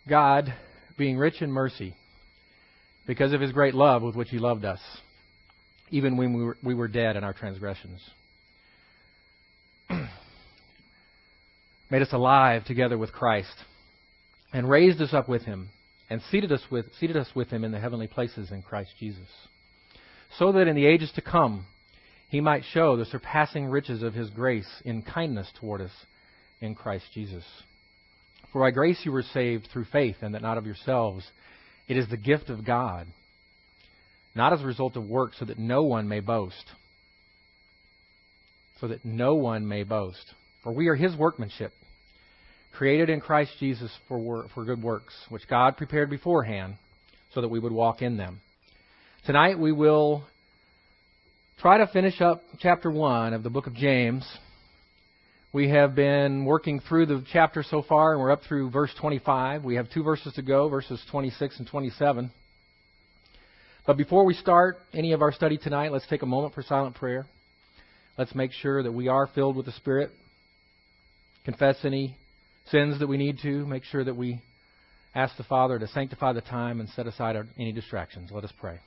God, being rich in mercy, because of His great love with which He loved us, even when we were dead in our transgressions, made us alive together with Christ, and raised us up with Him, and seated us with Him in the heavenly places in Christ Jesus, so that in the ages to come He might show the surpassing riches of His grace in kindness toward us in Christ Jesus. For by grace you were saved through faith, and that not of yourselves. It is the gift of God, not as a result of works, so that no one may boast. So that no one may boast. For we are His workmanship, created in Christ Jesus for good works, which God prepared beforehand so that we would walk in them. Tonight we will try to finish up chapter 1 of the book of James. We have been working through the chapter so far, and we're up through verse 25. We have 2 verses to go, verses 26 and 27. But before we start any of our study tonight, let's take a moment for silent prayer. Let's make sure that we are filled with the Spirit. Confess any sins that we need to. Make sure that we ask the Father to sanctify the time and set aside any distractions. Let us pray.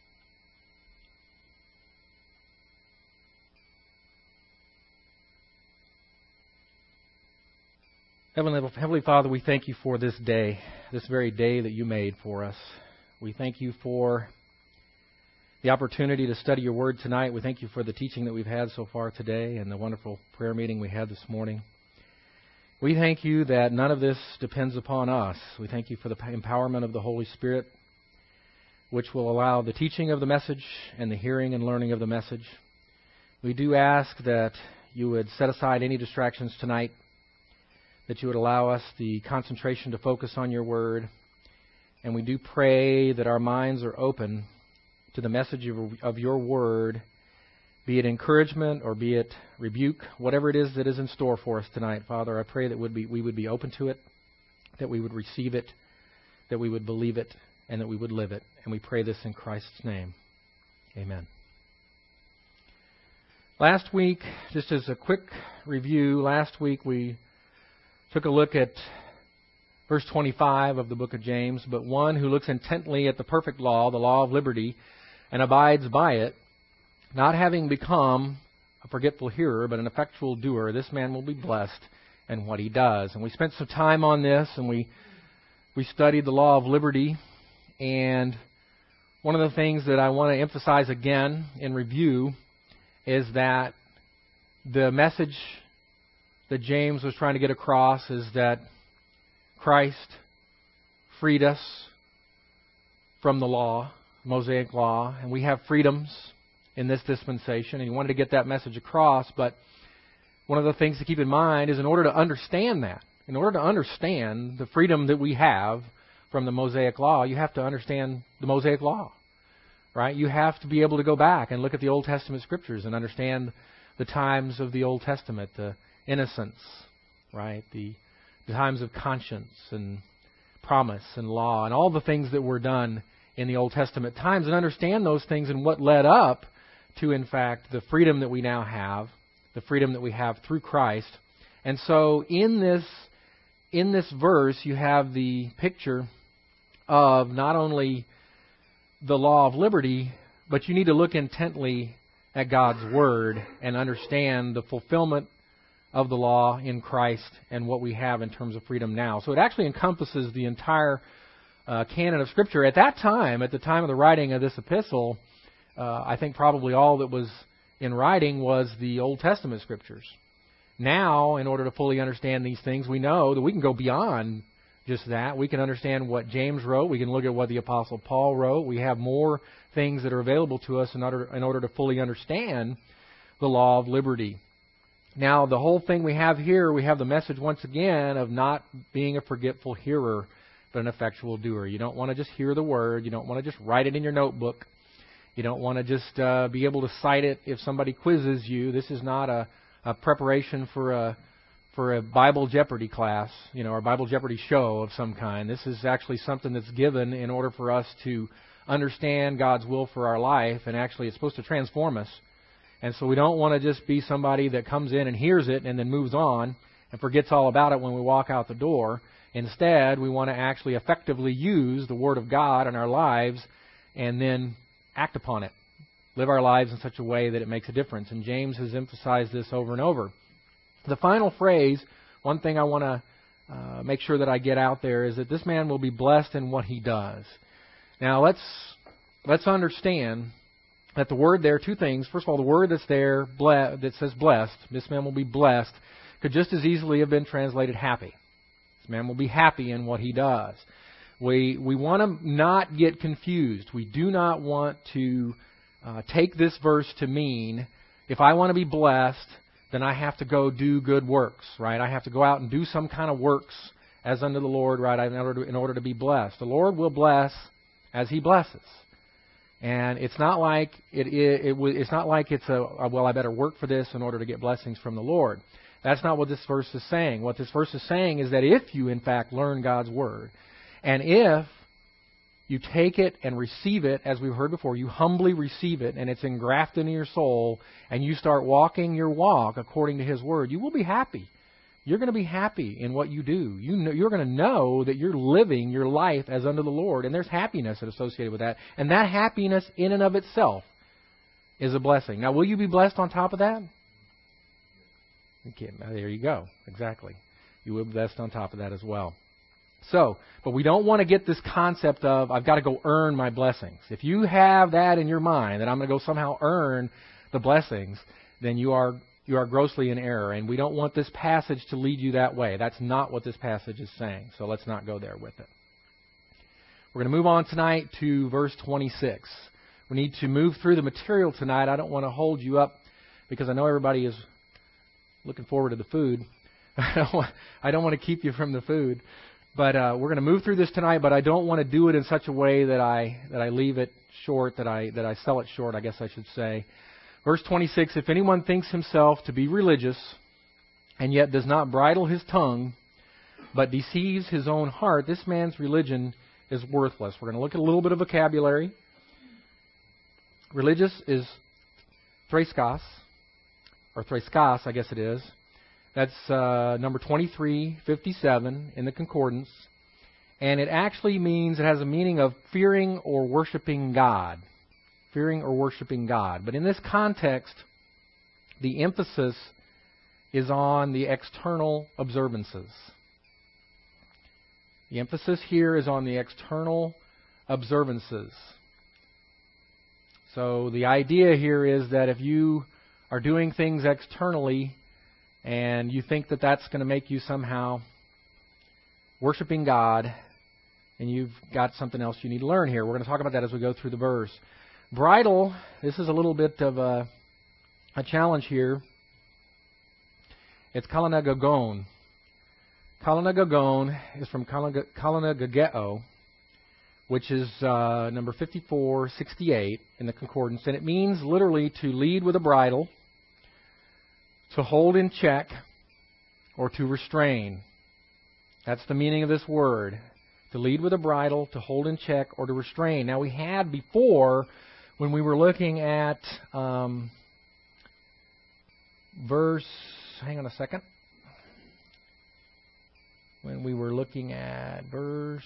Heavenly Father, we thank you for this day, this very day that you made for us. We thank you for the opportunity to study your word tonight. We thank you for the teaching that we've had so far today and the wonderful prayer meeting we had this morning. We thank you that none of this depends upon us. We thank you for the empowerment of the Holy Spirit, which will allow the teaching of the message and the hearing and learning of the message. We do ask that you would set aside any distractions tonight, that you would allow us the concentration to focus on your word. And we do pray that our minds are open to the message of your word, be it encouragement or be it rebuke, whatever it is that is in store for us tonight. Father, I pray that we would be open to it, that we would receive it, that we would believe it, and that we would live it. And we pray this in Christ's name. Amen. Last week, just as a quick review, last week we took a look at verse 25 of the book of James. But one who looks intently at the perfect law, the law of liberty, and abides by it, not having become a forgetful hearer, but an effectual doer, this man will be blessed in what he does. And we spent some time on this, and we studied the law of liberty. And one of the things that I want to emphasize again in review is that the message that James was trying to get across is that Christ freed us from the law, Mosaic law, and we have freedoms in this dispensation, and he wanted to get that message across. But one of the things to keep in mind is in order to understand that, in order to understand the freedom that we have from the Mosaic law, you have to understand the Mosaic law, right? You have to be able to go back and look at the Old Testament scriptures and understand the times of the Old Testament, the innocence, right? The times of conscience and promise and law and all the things that were done in the Old Testament times, and understand those things and what led up to, in fact, the freedom that we now have, the freedom that we have through Christ. And so in this verse, you have the picture of not only the law of liberty, but you need to look intently at God's Word and understand the fulfillment of the law in Christ and what we have in terms of freedom now. So it actually encompasses the entire canon of Scripture. At that time, at the time of the writing of this epistle, I think probably all that was in writing was the Old Testament Scriptures. Now, in order to fully understand these things, we know that we can go beyond just that. We can understand what James wrote. We can look at what the Apostle Paul wrote. We have more things that are available to us in order to fully understand the law of liberty. Now, the whole thing we have here, we have the message once again of not being a forgetful hearer, but an effectual doer. You don't want to just hear the word. You don't want to just write it in your notebook. You don't want to just be able to cite it if somebody quizzes you. This is not a preparation for a Bible Jeopardy class, or a Bible Jeopardy show of some kind. This is actually something that's given in order for us to understand God's will for our life, and actually it's supposed to transform us. And so we don't want to just be somebody that comes in and hears it and then moves on and forgets all about it when we walk out the door. Instead, we want to actually effectively use the Word of God in our lives and then act upon it. Live our lives in such a way that it makes a difference. And James has emphasized this over and over. The final phrase, one thing I want to make sure that I get out there, is that this man will be blessed in what he does. Now, let's understand that the word there, two things. First of all, the word that's there that says blessed, this man will be blessed, could just as easily have been translated happy. This man will be happy in what he does. We want to not get confused. We do not want to take this verse to mean, if I want to be blessed, then I have to go do good works, right? I have to go out and do some kind of works as unto the Lord, right, in order to be blessed. The Lord will bless as He blesses. And it's not like it's not like it's well, I better work for this in order to get blessings from the Lord. That's not what this verse is saying. What this verse is saying is that if you, in fact, learn God's Word, and if you take it and receive it, as we've heard before, you humbly receive it, and it's engrafted into your soul, and you start walking your walk according to His Word, you will be happy. You're going to be happy in what you do. You're going to know that you're living your life as unto the Lord, and there's happiness associated with that. And that happiness in and of itself is a blessing. Now, will you be blessed on top of that? Okay, there you go. Exactly. You will be blessed on top of that as well. So, but we don't want to get this concept of, I've got to go earn my blessings. If you have that in your mind, that I'm going to go somehow earn the blessings, then you are grossly in error. And we don't want this passage to lead you that way. That's not what this passage is saying. So let's not go there with it. We're going to move on tonight to verse 26. We need to move through the material tonight. I don't want to hold you up because I know everybody is looking forward to the food. I don't want to keep you from the food. But we're going to move through this tonight, but I don't want to do it in such a way that I leave it short, that I sell it short, I guess I should say. Verse 26, if anyone thinks himself to be religious and yet does not bridle his tongue, but deceives his own heart, this man's religion is worthless. We're going to look at a little bit of vocabulary. Religious is thraskos, or thraskos, I guess it is. That's number 2357 in the concordance. And it actually means, it has a meaning of fearing or worshiping God. Fearing or worshiping God. But in this context, the emphasis is on the external observances. The emphasis here is on the external observances. So the idea here is that if you are doing things externally, and you think that that's going to make you somehow worshiping God, and you've got something else you need to learn here. We're going to talk about that as we go through the verse. Bridle, this is a little bit of a challenge here. It's kalanagagon. Kalanagagon is from kalanagageo, which is number 5468 in the concordance, and it means literally to lead with a bridle, to hold in check, or to restrain. That's the meaning of this word. To lead with a bridle, to hold in check, or to restrain. Now we had before, when we were looking at verse, hang on a second. When we were looking at verse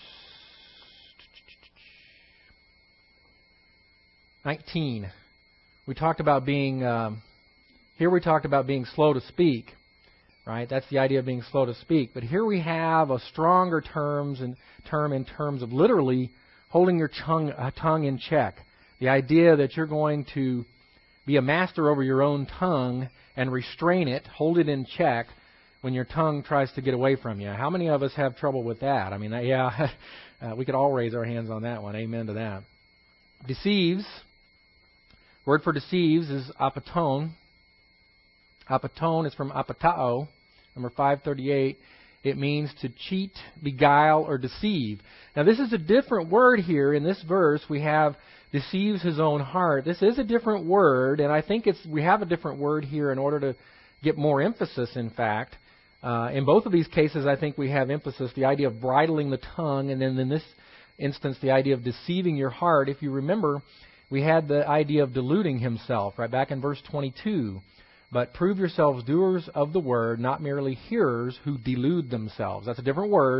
19, we talked about being... Here we talked about being slow to speak, right? That's the idea of being slow to speak. But here we have a stronger term in terms of literally holding your tongue in check. The idea that you're going to be a master over your own tongue and restrain it, hold it in check when your tongue tries to get away from you. How many of us have trouble with that? I mean, we could all raise our hands on that one. Amen to that. Deceives. Word for deceives is apaton. Apaton is from apatao, number 538. It means to cheat, beguile, or deceive. Now, this is a different word here. In this verse, we have deceives his own heart. This is a different word, and I think we have a different word here in order to get more emphasis, in fact. In both of these cases, I think we have emphasis, the idea of bridling the tongue, and then in this instance, the idea of deceiving your heart. If you remember, we had the idea of deluding himself, right back in verse 22. But prove yourselves doers of the word, not merely hearers who delude themselves. That's a different word.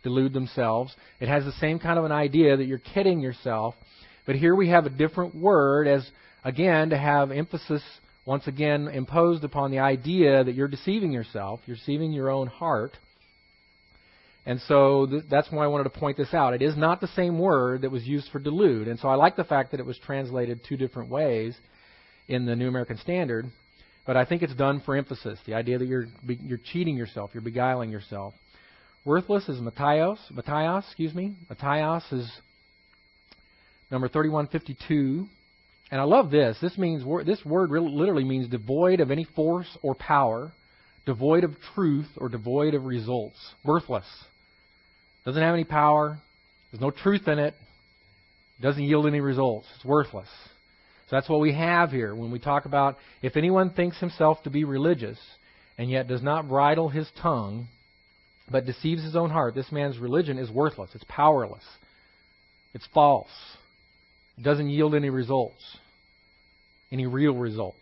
delude themselves. It has the same kind of an idea that you're kidding yourself. But here we have a different word as, again, to have emphasis once again imposed upon the idea that you're deceiving yourself. You're deceiving your own heart. And so that's why I wanted to point this out. It is not the same word that was used for delude. And so I like the fact that it was translated two different ways in the New American Standard. But I think it's done for emphasis. The idea that you're cheating yourself, you're beguiling yourself. Worthless is Matthias, Matthias is number 3152. And I love this. This word literally means devoid of any force or power, devoid of truth or devoid of results. Worthless. Doesn't have any power. There's no truth in it. Doesn't yield any results. It's worthless. So that's what we have here when we talk about if anyone thinks himself to be religious and yet does not bridle his tongue but deceives his own heart, this man's religion is worthless. It's powerless. It's false. It doesn't yield any results, any real results.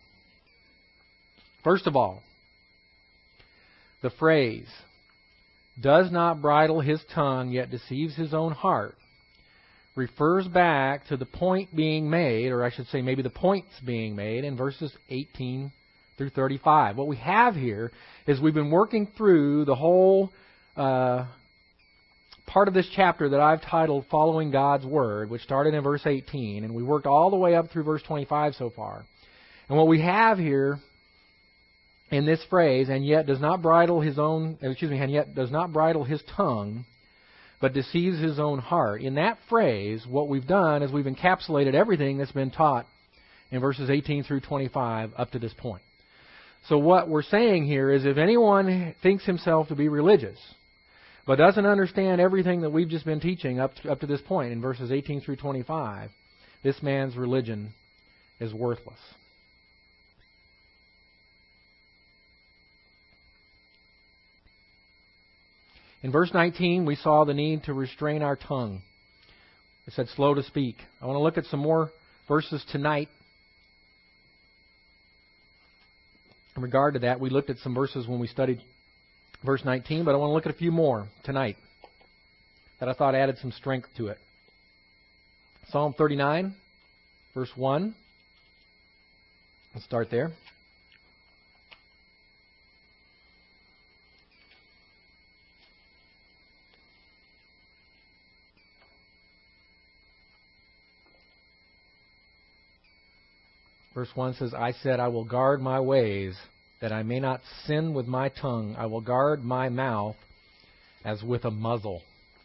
First of all, the phrase, does not bridle his tongue yet deceives his own heart, refers back to the point being made, or I should say maybe the points being made in verses 18 through 35. What we have here is we've been working through the whole part of this chapter that I've titled Following God's Word, which started in verse 18, and we worked all the way up through verse 25 so far. And what we have here in this phrase, and yet does not bridle his tongue, but deceives his own heart. In that phrase, what we've done is we've encapsulated everything that's been taught in verses 18 through 25 up to this point. So what we're saying here is if anyone thinks himself to be religious, but doesn't understand everything that we've just been teaching up to this point in verses 18 through 25, this man's religion is worthless. In verse 19, we saw the need to restrain our tongue. It said slow to speak. I want to look at some more verses tonight. In regard to that, we looked at some verses when we studied verse 19, but I want to look at a few more tonight that I thought added some strength to it. Psalm 39, verse 1. Let's start there. Verse 1 says, I said, I will guard my ways, that I may not sin with my tongue. I will guard my mouth as with a muzzle,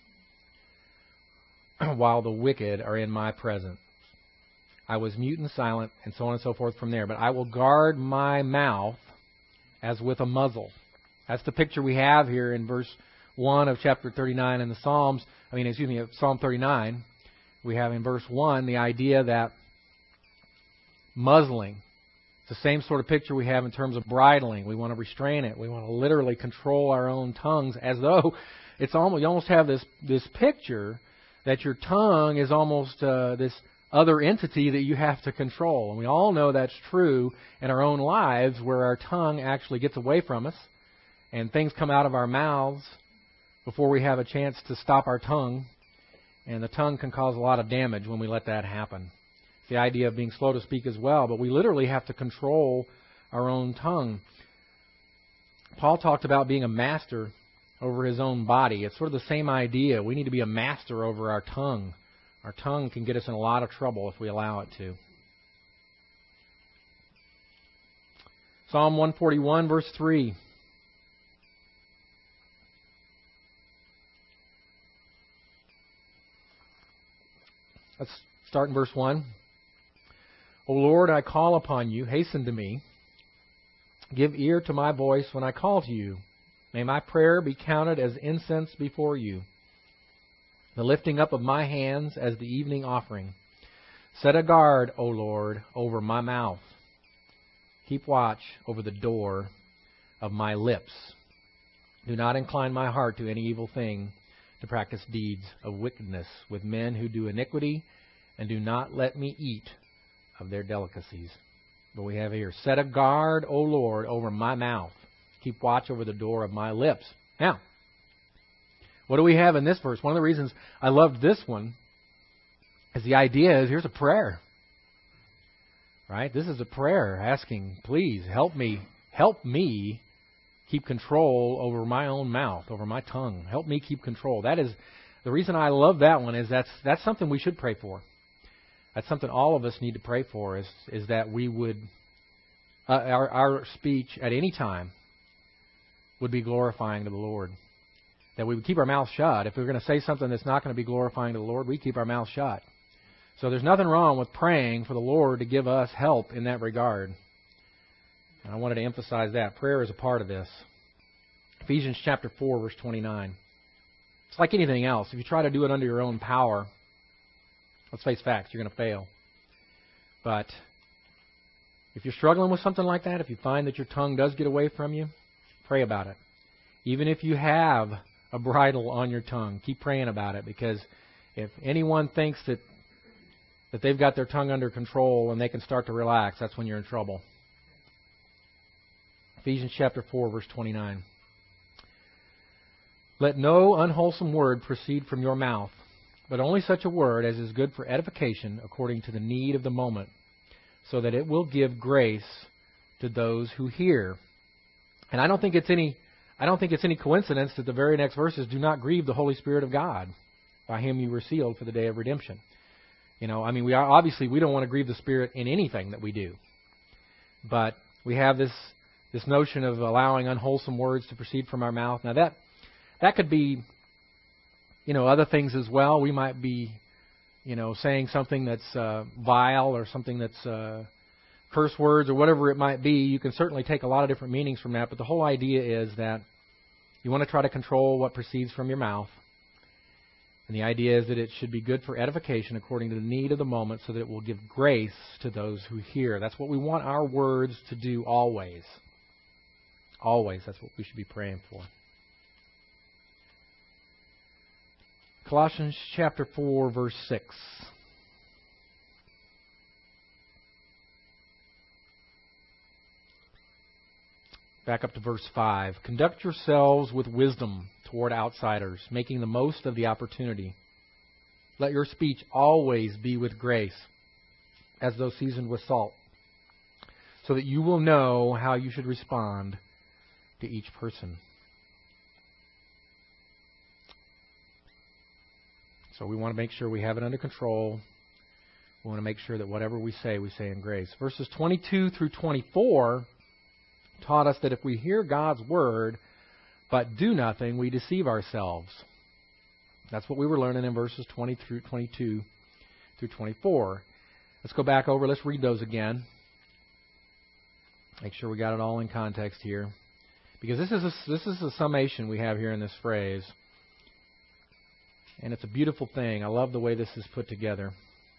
while the wicked are in my presence. I was mute and silent, and so on and so forth from there. But I will guard my mouth as with a muzzle. That's the picture we have here in verse 1 of chapter 39 in the Psalms. Psalm 39. We have in verse 1 the idea that muzzling. It's the same sort of picture we have in terms of bridling. We want to restrain it. We want to literally control our own tongues as though it's almost, you almost have this picture that your tongue is almost this other entity that you have to control. And we all know that's true in our own lives where our tongue actually gets away from us and things come out of our mouths before we have a chance to stop our tongue. And the tongue can cause a lot of damage when we let that happen. The idea of being slow to speak as well, but we literally have to control our own tongue. Paul talked about being a master over his own body. It's sort of the same idea. We need to be a master over our tongue. Our tongue can get us in a lot of trouble if we allow it to. Psalm 141, verse 3. Let's start in verse 1. O Lord, I call upon you. Hasten to me. Give ear to my voice when I call to you. May my prayer be counted as incense before you, the lifting up of my hands as the evening offering. Set a guard, O Lord, over my mouth. Keep watch over the door of my lips. Do not incline my heart to any evil thing, to practice deeds of wickedness with men who do iniquity, and do not let me eat of their delicacies. But we have here, set a guard, O Lord, over my mouth. Keep watch over the door of my lips. Now, What do we have in this verse? One of the reasons I loved this one is the idea is here's a prayer. Right? This is a prayer asking, please help me keep control over my own mouth, over my tongue. Help me keep control. That is the reason I love that one. Is that's something we should pray for. That's something all of us need to pray for. Is that we would our speech at any time would be glorifying to the Lord. That we would keep our mouth shut. If we're going to say something that's not going to be glorifying to the Lord, we keep our mouth shut. So there's nothing wrong with praying for the Lord to give us help in that regard. And I wanted to emphasize that. Prayer is a part of this. Ephesians chapter 4, verse 29. It's like anything else. If you try to do it under your own power, let's face facts, you're going to fail. But if you're struggling with something like that, if you find that your tongue does get away from you, pray about it. Even if you have a bridle on your tongue, keep praying about it. Because if anyone thinks that they've got their tongue under control and they can start to relax, that's when you're in trouble. Ephesians chapter 4, verse 29. Let no unwholesome word proceed from your mouth, but only such a word as is good for edification according to the need of the moment, so that it will give grace to those who hear. And I don't think it's any coincidence that the very next verses do not grieve the Holy Spirit of God. By Him you were sealed for the day of redemption. We don't want to grieve the Spirit in anything that we do. But we have this notion of allowing unwholesome words to proceed from our mouth. Now that could be, other things as well. We might be, saying something that's vile or something that's curse words or whatever it might be. You can certainly take a lot of different meanings from that. But the whole idea is that you want to try to control what proceeds from your mouth. And the idea is that it should be good for edification according to the need of the moment, so that it will give grace to those who hear. That's what we want our words to do always. Always. That's what we should be praying for. Colossians chapter 4, verse 6. Back up to verse 5. Conduct yourselves with wisdom toward outsiders, making the most of the opportunity. Let your speech always be with grace, as though seasoned with salt, so that you will know how you should respond to each person. So we want to make sure we have it under control. We want to make sure that whatever we say in grace. Verses 22 through 24 taught us that if we hear God's word but do nothing, we deceive ourselves. That's what we were learning in verses 22 through 24. Let's go back over. Let's read those again. Make sure we got it all in context here. Because this is a summation we have here in this phrase. And it's a beautiful thing. I love the way this is put together.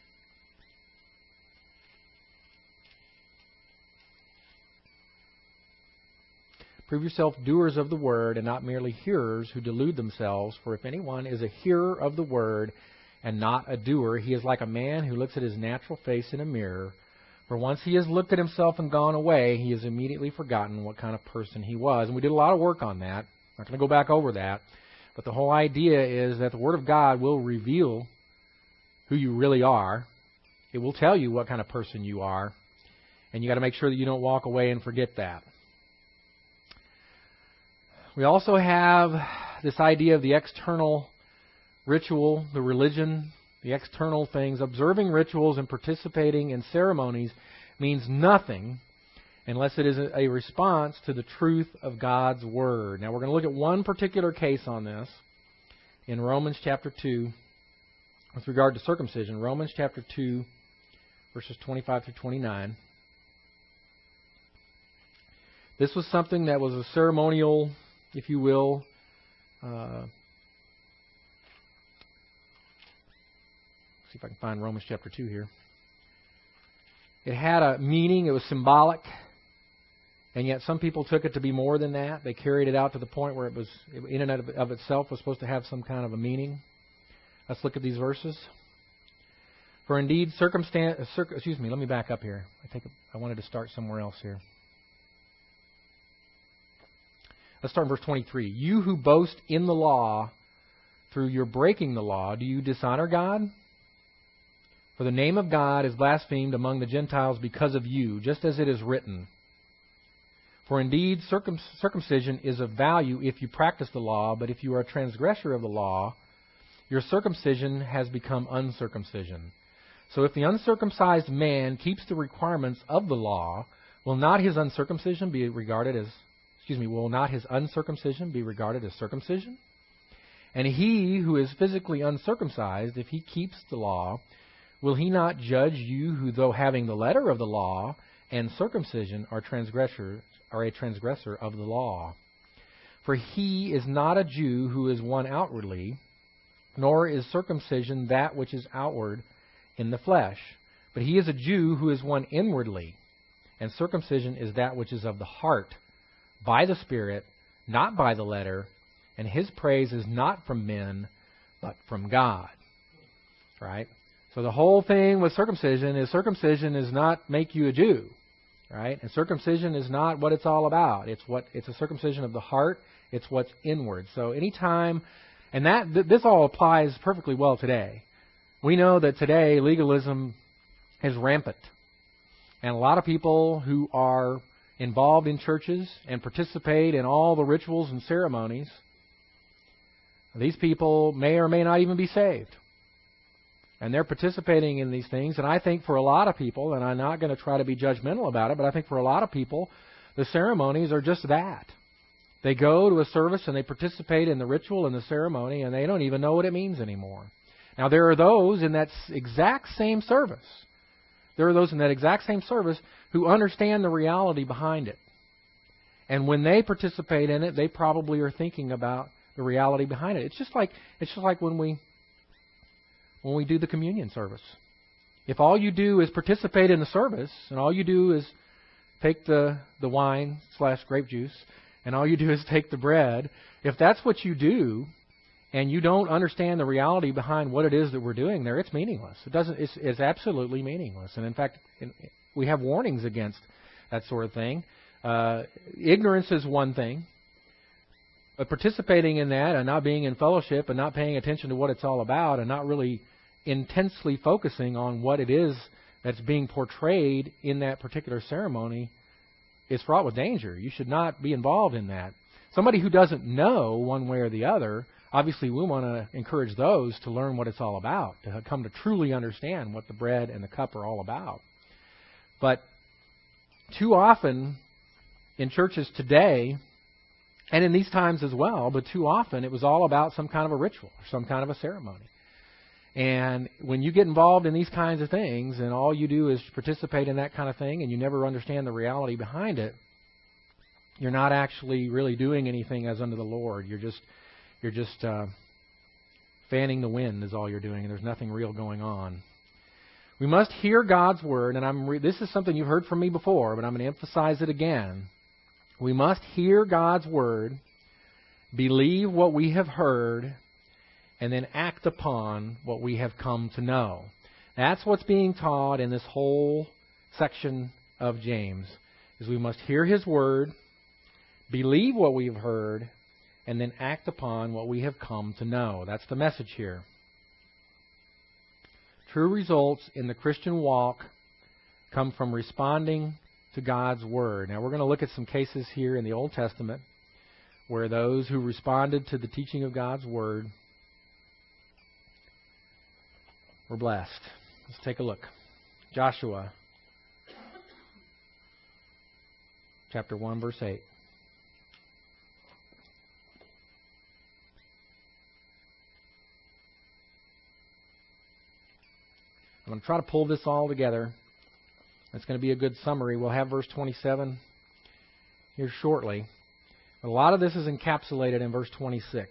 Prove yourself doers of the word and not merely hearers who delude themselves. For if anyone is a hearer of the word and not a doer, he is like a man who looks at his natural face in a mirror. For once he has looked at himself and gone away, he has immediately forgotten what kind of person he was. And we did a lot of work on that. I'm not going to go back over that. But the whole idea is that the Word of God will reveal who you really are. It will tell you what kind of person you are. And you got to make sure that you don't walk away and forget that. We also have this idea of the external ritual, the religion, the external things. Observing rituals and participating in ceremonies means nothing unless it is a response to the truth of God's Word. Now we're going to look at one particular case on this in Romans chapter 2 with regard to circumcision. Romans chapter 2, verses 25 through 29. This was something that was a ceremonial, if you will, see if I can find Romans chapter 2 here. It had a meaning. It was symbolic. And yet some people took it to be more than that. They carried it out to the point where it was, in and of itself, was supposed to have some kind of a meaning. Let's look at these verses. For indeed, let me back up here. I wanted to start somewhere else here. Let's start in verse 23. You who boast in the law through your breaking the law, do you dishonor God? For the name of God is blasphemed among the Gentiles because of you, just as it is written. For indeed, circumcision is of value if you practice the law, but if you are a transgressor of the law, your circumcision has become uncircumcision. So if the uncircumcised man keeps the requirements of the law, will not his uncircumcision be regarded as circumcision? And he who is physically uncircumcised, if he keeps the law, will he not judge you who, though having the letter of the law and circumcision, are a transgressor of the law? For he is not a Jew who is one outwardly, nor is circumcision that which is outward in the flesh. But he is a Jew who is one inwardly, and circumcision is that which is of the heart, by the Spirit, not by the letter, and his praise is not from men, but from God. Right? So the whole thing with circumcision is not make you a Jew. Right? And circumcision is not what it's all about. It's a circumcision of the heart. It's what's inward. So anytime, and this all applies perfectly well today. We know that today legalism is rampant. And a lot of people who are involved in churches and participate in all the rituals and ceremonies, these people may or may not even be saved. And they're participating in these things. And I think for a lot of people, and I'm not going to try to be judgmental about it, but I think for a lot of people, the ceremonies are just that. They go to a service and they participate in the ritual and the ceremony, and they don't even know what it means anymore. Now, there are those in that exact same service. Who understand the reality behind it. And when they participate in it, they probably are thinking about the reality behind it. It's just like when we do the communion service. If all you do is participate in the service, and all you do is take the wine / grape juice, and all you do is take the bread, if that's what you do, and you don't understand the reality behind what it is that we're doing there, it's meaningless. It's absolutely meaningless. And in fact, we have warnings against that sort of thing. Ignorance is one thing, but participating in that and not being in fellowship and not paying attention to what it's all about and not really intensely focusing on what it is that's being portrayed in that particular ceremony is fraught with danger. You should not be involved in that. Somebody who doesn't know one way or the other, obviously we want to encourage those to learn what it's all about, to come to truly understand what the bread and the cup are all about. But too often in churches today, and in these times as well, but too often it was all about some kind of a ritual or some kind of a ceremony. And when you get involved in these kinds of things and all you do is participate in that kind of thing and you never understand the reality behind it, you're not actually really doing anything as unto the Lord. You're just fanning the wind is all you're doing, and there's nothing real going on. We must hear God's word, and this is something you've heard from me before, but I'm going to emphasize it again. We must hear God's word, believe what we have heard, and then act upon what we have come to know. That's what's being taught in this whole section of James, is we must hear his word, believe what we've heard, and then act upon what we have come to know. That's the message here. True results in the Christian walk come from responding to God's word. Now, we're going to look at some cases here in the Old Testament where those who responded to the teaching of God's word were blessed. Let's take a look. Joshua, chapter 1, verse 8. I'm going to try to pull this all together. It's going to be a good summary. We'll have verse 27 here shortly. But a lot of this is encapsulated in verse 26.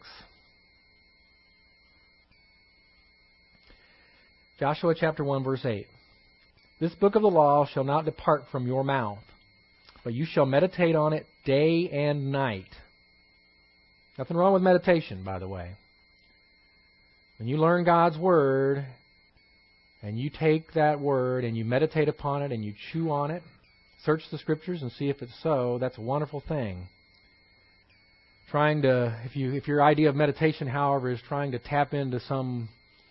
Joshua chapter 1, verse 8. This book of the law shall not depart from your mouth, but you shall meditate on it day and night. Nothing wrong with meditation, by the way. When you learn God's word, and you take that word and you meditate upon it and you chew on it, search the Scriptures and see if it's so, that's a wonderful thing. if your idea of meditation, however, is trying to tap into some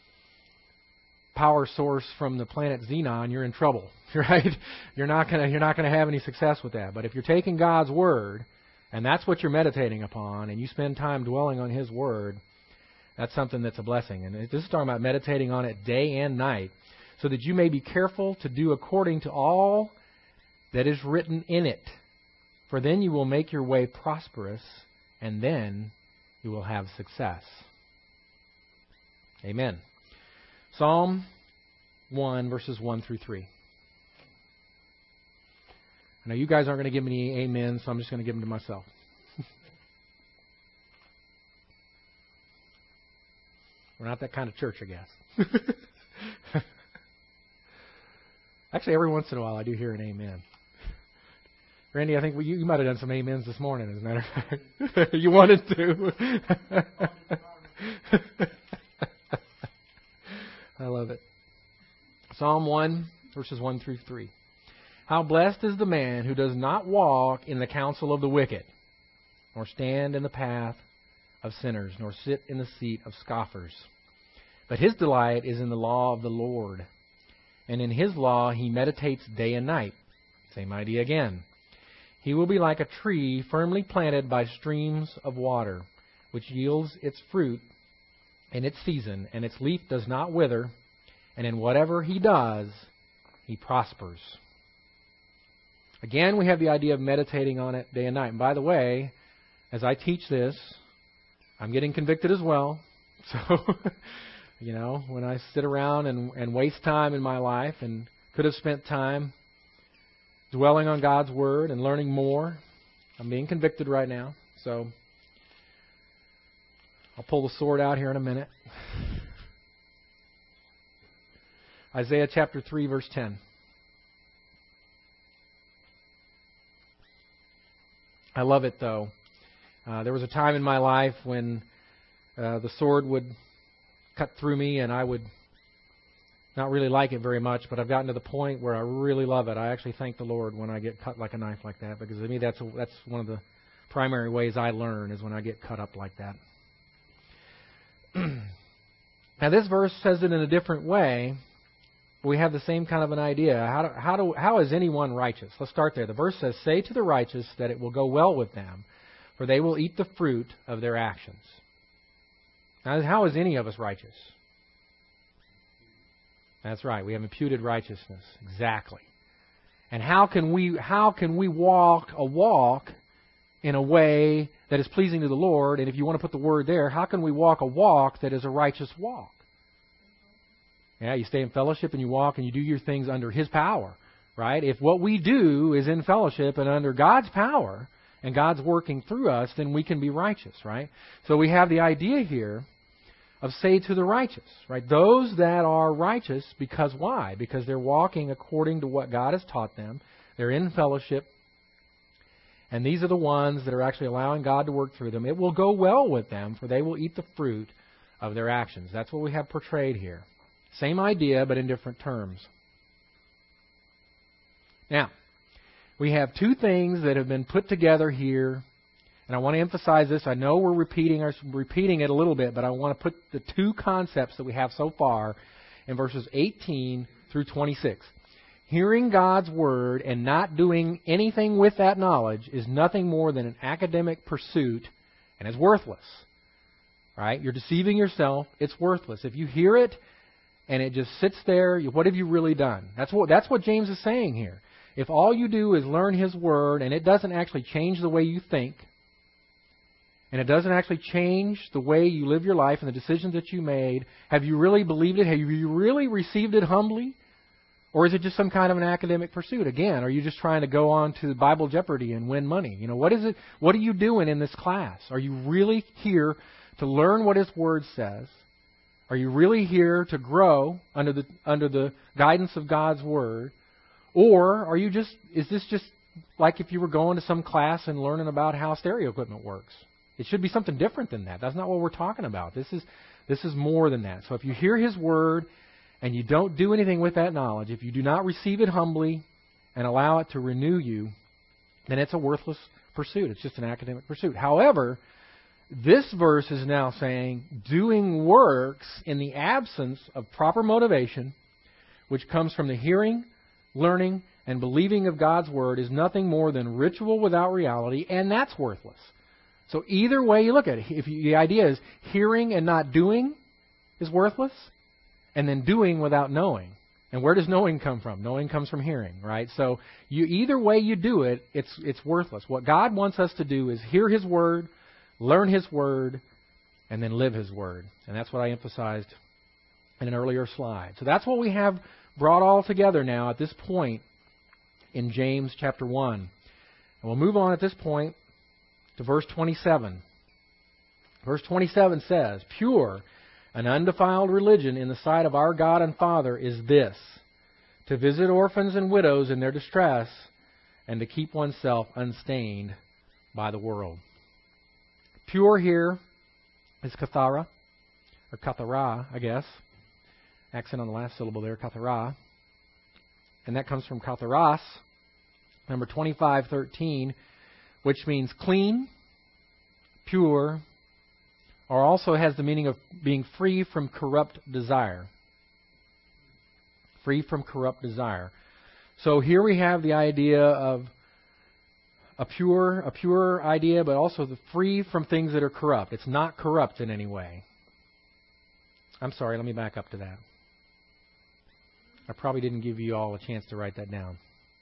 power source from the planet Xenon, you're in trouble, right? You're not gonna have any success with that. But if you're taking God's Word, and that's what you're meditating upon, and you spend time dwelling on His Word, that's something that's a blessing. And this is talking about meditating on it day and night, so that you may be careful to do according to all that is written in it. For then you will make your way prosperous, and then you will have success. Amen. Psalm 1, verses 1 through 3. I know you guys aren't going to give me any amen, so I'm just going to give them to myself. We're not that kind of church, I guess. Actually, every once in a while I do hear an amen. Randy, I think you might have done some amens this morning, as a matter of fact. You wanted to. I love it. Psalm 1, verses 1 through 3. How blessed is the man who does not walk in the counsel of the wicked, nor stand in the path of sinners, nor sit in the seat of scoffers. But his delight is in the law of the Lord, and in His law he meditates day and night. Same idea again. He will be like a tree firmly planted by streams of water, which yields its fruit in its season, and its leaf does not wither, and in whatever he does, he prospers. Again, we have the idea of meditating on it day and night. And by the way, as I teach this, I'm getting convicted as well. So, when I sit around and waste time in my life and could have spent time dwelling on God's Word and learning more, I'm being convicted right now. So, I'll pull the sword out here in a minute. Isaiah chapter 3, verse 10. I love it, though. There was a time in my life when the sword would cut through me, and I would not really like it very much, but I've gotten to the point where I really love it. I actually thank the Lord when I get cut like a knife like that, because to me that's one of the primary ways I learn, is when I get cut up like that. Now, this verse says it in a different way. We have the same kind of an idea. How is anyone righteous? Let's start there. The verse says, "Say to the righteous that it will go well with them, for they will eat the fruit of their actions." Now, how is any of us righteous? That's right. We have imputed righteousness. Exactly. And how can we walk a walk in a way that is pleasing to the Lord? And if you want to put the word there, how can we walk a walk that is a righteous walk? Yeah, you stay in fellowship and you walk and you do your things under His power, right? If what we do is in fellowship and under God's power and God's working through us, then we can be righteous, right? So we have the idea here of say to the righteous, right? Those that are righteous, because why? Because they're walking according to what God has taught them. They're in fellowship. And these are the ones that are actually allowing God to work through them. It will go well with them, for they will eat the fruit of their actions. That's what we have portrayed here. Same idea, but in different terms. Now, we have two things that have been put together here, and I want to emphasize this. I know we're repeating it a little bit, but I want to put the two concepts that we have so far in verses 18 through 26. Hearing God's Word and not doing anything with that knowledge is nothing more than an academic pursuit, and it's worthless. Right? You're deceiving yourself. It's worthless. If you hear it and it just sits there, what have you really done? That's what James is saying here. If all you do is learn His Word and it doesn't actually change the way you think, and it doesn't actually change the way you live your life and the decisions that you made, have you really believed it? Have you really received it humbly? Or is it just some kind of an academic pursuit? Again, are you just trying to go on to Bible Jeopardy and win money? What is it? What are you doing in this class? Are you really here to learn what His Word says? Are you really here to grow under the guidance of God's Word? Or is this just like if you were going to some class and learning about how stereo equipment works? It should be something different than that. That's not what we're talking about. This is more than that. So if you hear His Word and you don't do anything with that knowledge, if you do not receive it humbly and allow it to renew you, then it's a worthless pursuit. It's just an academic pursuit. However, This verse is now saying doing works in the absence of proper motivation, which comes from the hearing, learning, and believing of God's Word, is nothing more than ritual without reality, and that's worthless. So either way you look at it, the idea is hearing and not doing is worthless, and then doing without knowing. And where does knowing come from? Knowing comes from hearing, right? So either way you do it, it's worthless. What God wants us to do is hear His Word, learn His Word, and then live His Word. And that's what I emphasized in an earlier slide. So that's what we have brought all together now at this point in James chapter 1. And we'll move on at this point to verse 27. Verse 27 says, "Pure and undefiled religion in the sight of our God and Father is this, to visit orphans and widows in their distress, and to keep oneself unstained by the world." Pure here is kathara, or kathara, I guess. Accent on the last syllable there, kathara. And that comes from katharas, number 2513, which means clean, pure, or also has the meaning of being free from corrupt desire. Free from corrupt desire. So here we have the idea of a pure idea, but also the free from things that are corrupt. It's not corrupt in any way. I'm sorry, let me back up to that. I probably didn't give you all a chance to write that down.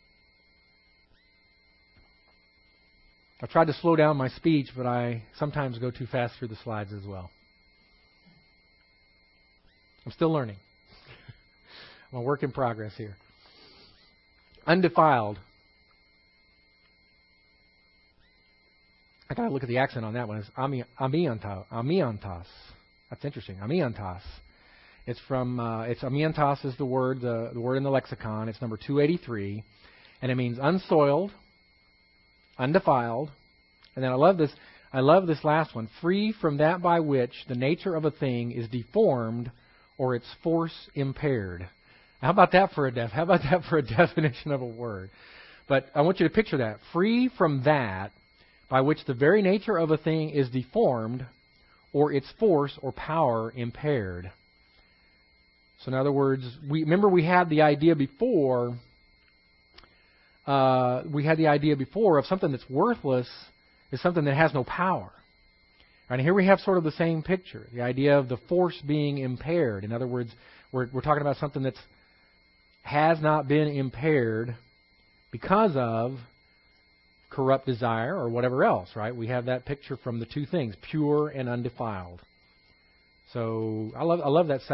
I tried to slow down my speech, but I sometimes go too fast through the slides as well. I'm still learning. I'm a work in progress here. Undefiled. I got to look at the accent on that one. It's amiantos. That's interesting. Amiantos. It's from. It's amiantos is the word in the lexicon. It's number 283, and it means unsoiled, undefiled, and then I love this. I love this last one. Free from that by which the nature of a thing is deformed or its force impaired. How about that for a definition of a word? But I want you to picture that. Free from that by which the very nature of a thing is deformed or its force or power impaired. So in other words, we had the idea before. We had the idea before of something that's worthless is something that has no power. And here we have sort of the same picture, the idea of the force being impaired. In other words, we're talking about something that has not been impaired because of corrupt desire or whatever else, right? We have that picture from the two things, pure and undefiled. So I love that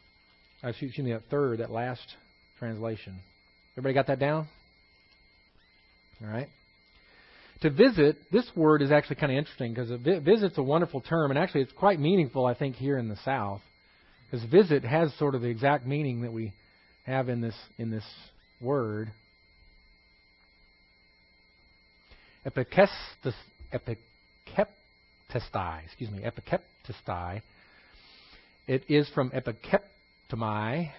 that last translation. Everybody got that down? All right. To visit, this word is actually kind of interesting because visit's a wonderful term, and actually it's quite meaningful, I think, here in the South, because visit has sort of the exact meaning that we have in this word. Epikeptestai. It is from episkeptomai.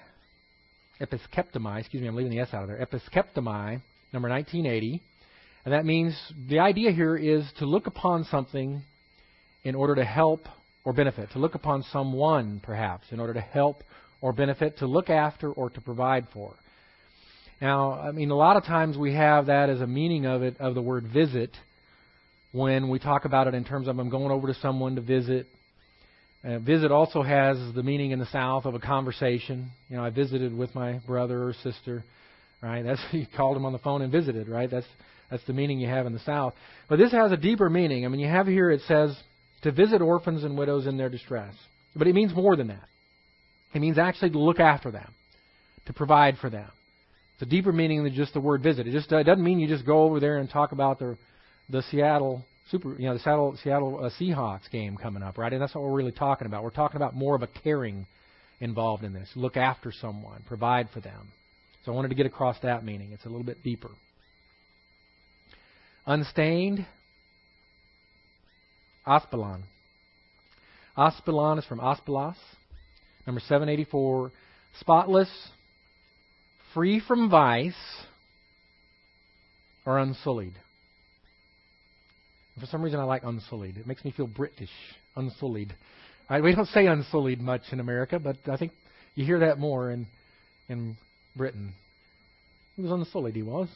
I'm leaving the S out of there. Episkeptomai, number 1980. And that means the idea here is to look upon something in order to help or benefit. To look upon someone, perhaps, in order to help or benefit, to look after or to provide for. Now, I mean, a lot of times we have that as a meaning of the word visit, when we talk about it in terms of I'm going over to someone to visit. Visit also has the meaning in the South of a conversation. You know, I visited with my brother or sister, right? You called him on the phone and visited, right? That's the meaning you have in the South. But this has a deeper meaning. I mean, you have here it says to visit orphans and widows in their distress. But it means more than that. It means actually to look after them, to provide for them. It's a deeper meaning than just the word visit. It doesn't mean you just go over there and talk about the Seattle Seahawks game coming up, right? And that's what we're really talking about. We're talking about more of a caring involved in this. Look after someone, provide for them. So I wanted to get across that meaning. It's a little bit deeper. Unstained, aspelon. Aspelon is from aspelos, number 784. Spotless, free from vice, or unsullied. For some reason, I like unsullied. It makes me feel British. Unsullied. Right? We don't say unsullied much in America, but I think you hear that more in Britain. He was unsullied, he was.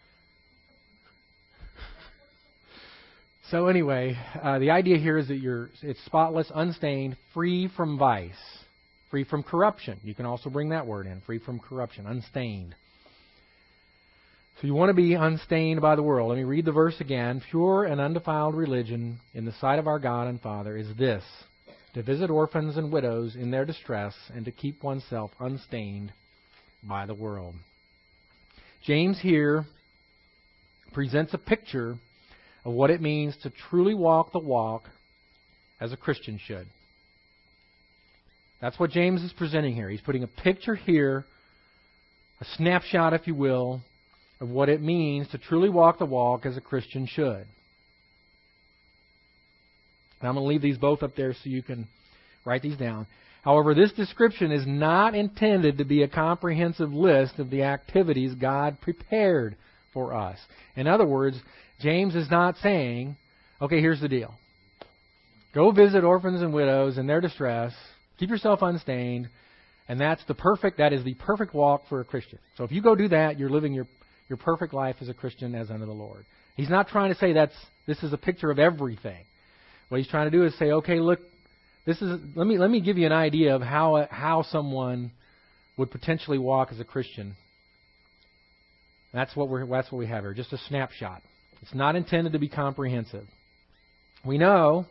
So anyway, the idea here is that it's spotless, unstained, free from vice, free from corruption. You can also bring that word in, free from corruption, unstained. So you want to be unstained by the world. Let me read the verse again. Pure and undefiled religion in the sight of our God and Father is this, to visit orphans and widows in their distress and to keep oneself unstained by the world. James here presents a picture of what it means to truly walk the walk as a Christian should. That's what James is presenting here. He's putting a picture here, a snapshot, if you will, of what it means to truly walk the walk as a Christian should. And I'm going to leave these both up there so you can write these down. However, this description is not intended to be a comprehensive list of the activities God prepared for us. In other words, James is not saying, okay, here's the deal. Go visit orphans and widows in their distress. Keep yourself unstained. And that is the perfect walk for a Christian. So if you go do that, you're living your perfect life as a Christian as unto the Lord. He's not trying to say this is a picture of everything. What he's trying to do is say, okay, look, let me give you an idea of how someone would potentially walk as a Christian. That's what we have here, just a snapshot. It's not intended to be comprehensive. We know,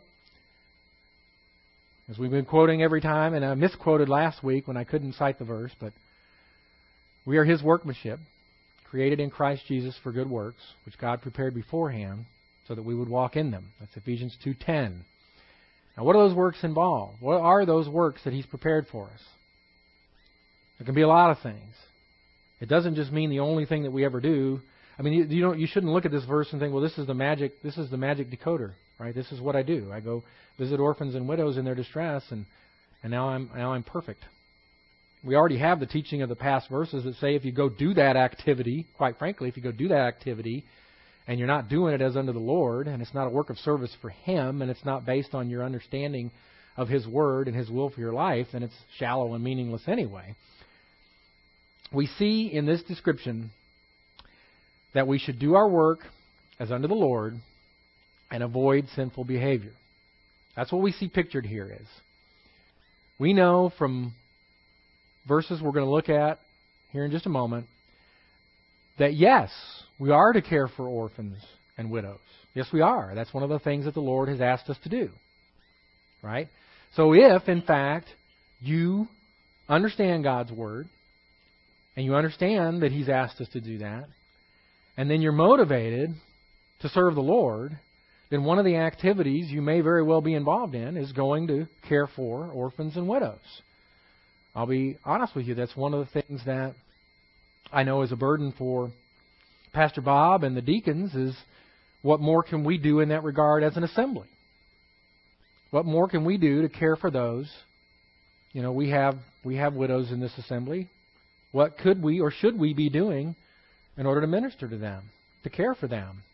as we've been quoting every time, and I misquoted last week when I couldn't cite the verse, but we are His workmanship, created in Christ Jesus for good works, which God prepared beforehand so that we would walk in them. That's Ephesians 2:10. Now, what do those works involve? What are those works that He's prepared for us? There can be a lot of things. It doesn't just mean the only thing that we ever do. I mean, you shouldn't look at this verse and think, well, this is the magic decoder, right? This is what I do. I go visit orphans and widows in their distress, and now I'm perfect. We already have the teaching of the past verses that say if you go do that activity, quite frankly, if you go do that activity and you're not doing it as unto the Lord, and it's not a work of service for Him, and it's not based on your understanding of His Word and His will for your life, then it's shallow and meaningless anyway. We see in this description that we should do our work as unto the Lord and avoid sinful behavior. That's what we see pictured here is. We know from verses we're going to look at here in just a moment that yes, we are to care for orphans and widows. Yes, we are. That's one of the things that the Lord has asked us to do. Right? So if, in fact, you understand God's Word, and you understand that He's asked us to do that, and then you're motivated to serve the Lord, then one of the activities you may very well be involved in is going to care for orphans and widows. I'll be honest with you, that's one of the things that I know is a burden for Pastor Bob and the deacons is what more can we do in that regard as an assembly? What more can we do to care for those? You know, we have widows in this assembly. What could we or should we be doing in order to minister to them, to care for them?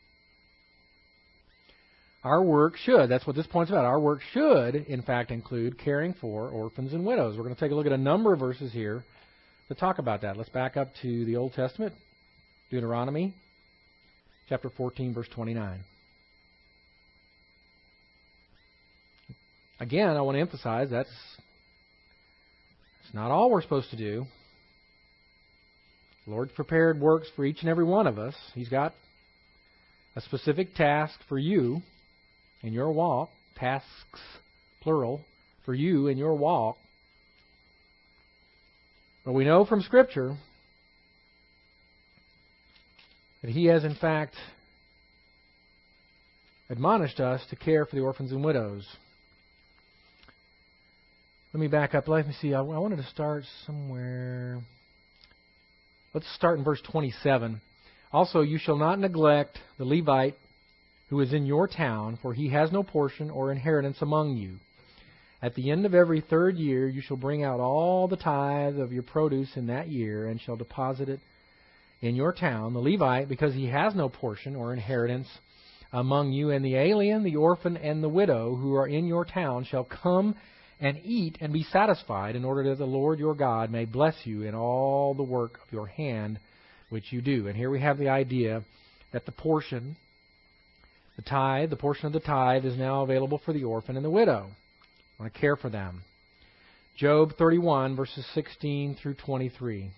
Our work should, that's what this point's about, our work should, in fact, include caring for orphans and widows. We're going to take a look at a number of verses here to talk about that. Let's back up to the Old Testament, Deuteronomy chapter 14, verse 29. Again, I want to emphasize that's not all we're supposed to do. The Lord's prepared works for each and every one of us. He's got a specific task for you in your walk, tasks, plural, for you in your walk. But we know from Scripture that He has, in fact, admonished us to care for the orphans and widows. Let me back up. Let me see. I wanted to start somewhere. Let's start in verse 27. Also, you shall not neglect the Levite who is in your town, for he has no portion or inheritance among you. At the end of every third year you shall bring out all the tithe of your produce in that year, and shall deposit it in your town. The Levite, because he has no portion or inheritance among you, and the alien, the orphan, and the widow who are in your town shall come and eat and be satisfied, in order that the Lord your God may bless you in all the work of your hand which you do. And here we have the idea that the portion of the tithe is now available for the orphan and the widow. I want to care for them. Job 31, verses 16 through 23.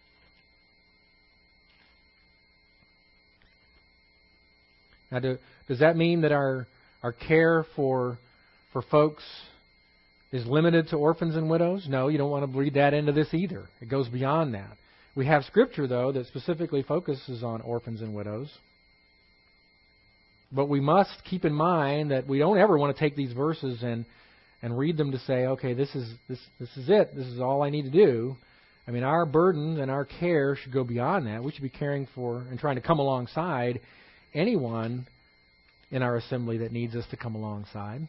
Now, does that mean that our care for folks is limited to orphans and widows? No, you don't want to read that into this either. It goes beyond that. We have Scripture, though, that specifically focuses on orphans and widows. But we must keep in mind that we don't ever want to take these verses and read them to say, okay, this is it. This is all I need to do. I mean, our burden and our care should go beyond that. We should be caring for and trying to come alongside anyone in our assembly that needs us to come alongside.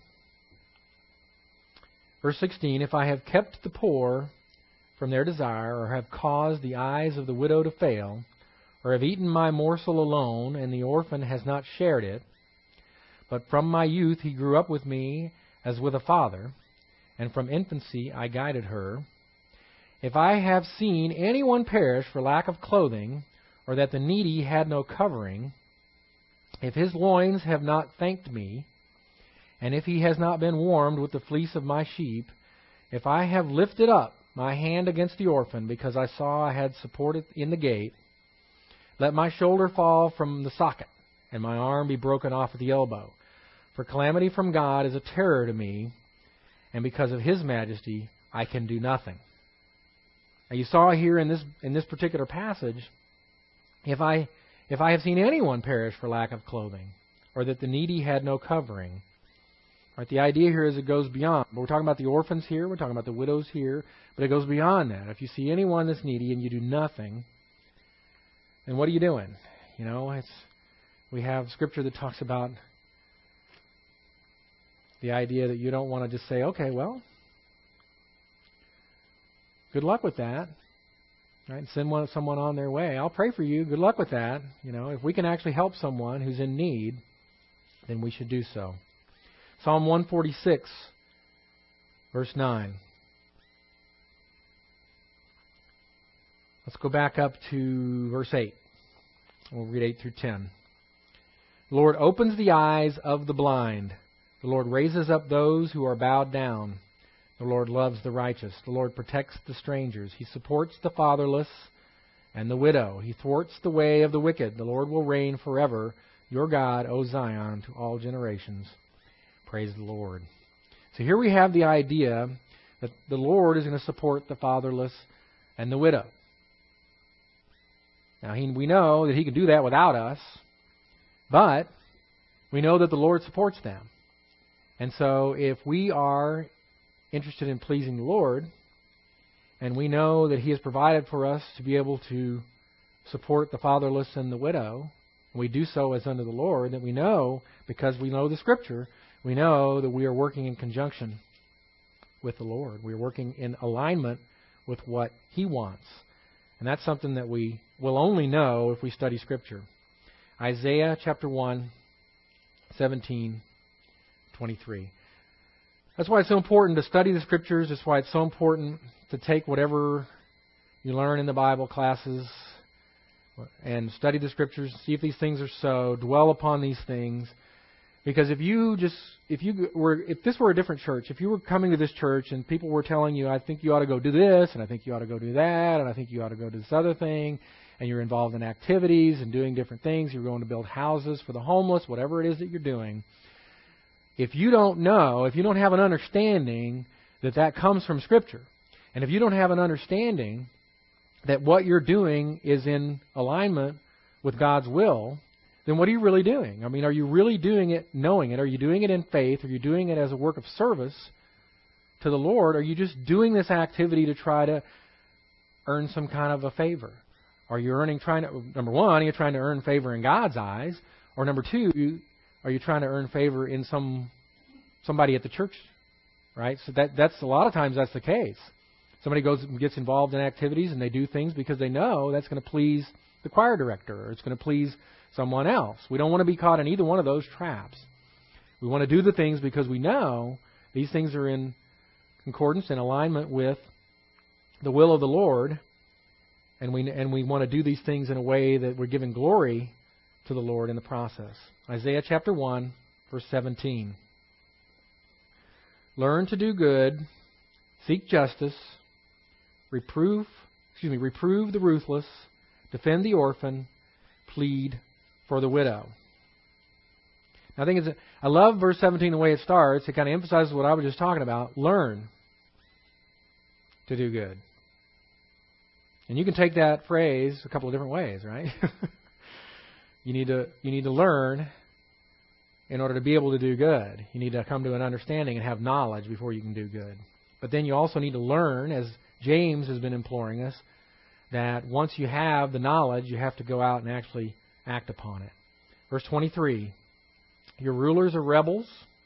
Verse 16, if I have kept the poor from their desire, or have caused the eyes of the widow to fail, or have eaten my morsel alone, and the orphan has not shared it, but from my youth he grew up with me as with a father, and from infancy I guided her. If I have seen anyone perish for lack of clothing, or that the needy had no covering, if his loins have not thanked me, and if he has not been warmed with the fleece of my sheep, if I have lifted up my hand against the orphan, because I saw I had support in the gate, let my shoulder fall from the socket, and my arm be broken off at the elbow. For calamity from God is a terror to me, and because of His majesty I can do nothing. Now you saw here in this particular passage, if I have seen anyone perish for lack of clothing, or that the needy had no covering. Right, the idea here is it goes beyond. We're talking about the orphans here, we're talking about the widows here, but it goes beyond that. If you see anyone that's needy and you do nothing, then what are you doing? You know, we have Scripture that talks about the idea that you don't want to just say, okay, well, good luck with that. Right? Send someone on their way. I'll pray for you. Good luck with that. You know, if we can actually help someone who's in need, then we should do so. Psalm 146, verse 9. Let's go back up to verse 8. We'll read 8 through 10. The Lord opens the eyes of the blind. The Lord raises up those who are bowed down. The Lord loves the righteous. The Lord protects the strangers. He supports the fatherless and the widow. He thwarts the way of the wicked. The Lord will reign forever. Your God, O Zion, to all generations. Praise the Lord. So here we have the idea that the Lord is going to support the fatherless and the widow. Now, we know that He can do that without us, but we know that the Lord supports them. And so if we are interested in pleasing the Lord, and we know that He has provided for us to be able to support the fatherless and the widow, and we do so as unto the Lord, that we know, because we know the Scripture, we know that we are working in conjunction with the Lord. We are working in alignment with what He wants. And that's something that we will only know if we study Scripture. Isaiah chapter 1, 17, 23. That's why it's so important to study the Scriptures. That's why it's so important to take whatever you learn in the Bible classes and study the Scriptures, see if these things are so, dwell upon these things. Because if this were a different church, if you were coming to this church and people were telling you, I think you ought to go do this, and I think you ought to go do that, and I think you ought to go do this other thing, and you're involved in activities and doing different things, you're going to build houses for the homeless, whatever it is that you're doing, if you don't know, if you don't have an understanding that comes from Scripture, and if you don't have an understanding that what you're doing is in alignment with God's will, then what are you really doing? I mean, are you really doing it knowing it? Are you doing it in faith? Are you doing it as a work of service to the Lord? Are you just doing this activity to try to earn some kind of a favor? Are you number one, are you trying to earn favor in God's eyes? Or number two, are you trying to earn favor in somebody at the church? Right? So that's a lot of times that's the case. Somebody goes and gets involved in activities and they do things because they know that's going to please the choir director, or it's going to please someone else. We don't want to be caught in either one of those traps. We want to do the things because we know these things are in concordance and alignment with the will of the Lord, and we want to do these things in a way that we're giving glory to the Lord in the process. Isaiah chapter 1, verse 17. Learn to do good, seek justice, reprove the ruthless, defend the orphan, plead for the widow. Now, I love verse 17 the way it starts. It kind of emphasizes what I was just talking about. Learn to do good. And you can take that phrase a couple of different ways, right? You need to learn in order to be able to do good. You need to come to an understanding and have knowledge before you can do good. But then you also need to learn, as James has been imploring us, that once you have the knowledge, you have to go out and actually act upon it. Verse 23, your rulers are rebels